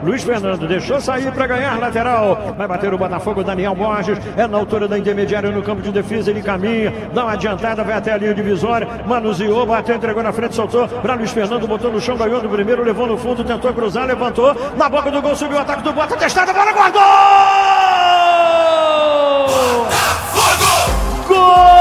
Luiz Fernando deixou sair para ganhar lateral. Vai bater o Botafogo, Daniel Borges. É na altura da intermediária no campo de defesa. Ele caminha, dá uma adiantada, vai até a linha divisória. Manuseou, bateu, entregou na frente, soltou para Luiz Fernando, botou no chão, ganhou do primeiro, levou no fundo, tentou cruzar, levantou. Na boca do gol, subiu o ataque do Bota, testada, bola, guardou! Gol!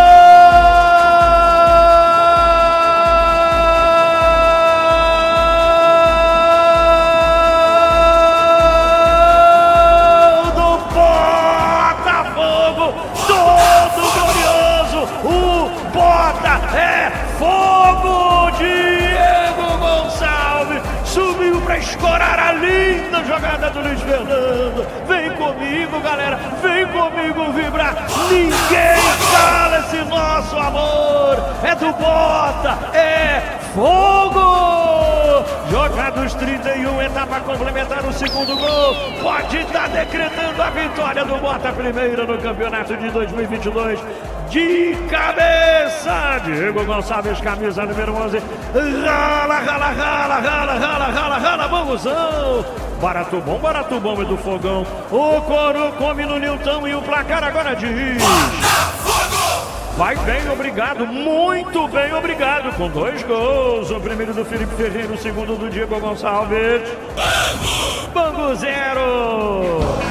Todo glorioso, o Bota é fogo. Diego Gonçalves subiu para escorar a linda jogada do Luiz Fernando. Vem comigo, galera, vem comigo vibrar. Ninguém cala esse nosso amor. É do Bota, é fogo. Jogados 31, etapa complementar, o segundo gol. Pode estar decretando a vitória do Bota primeiro no campeonato de 2022. De cabeça, Diego Gonçalves, camisa número 11. Rala, rala, rala, rala, rala, rala, rala, bongozão. Barato bom é do Fogão. O Coro come no Nilton e o placar agora diz: vai bem, obrigado, muito bem, obrigado, com 2 gols. O primeiro do Felipe Ferreira, o segundo do Diego Gonçalves. Bangu 0.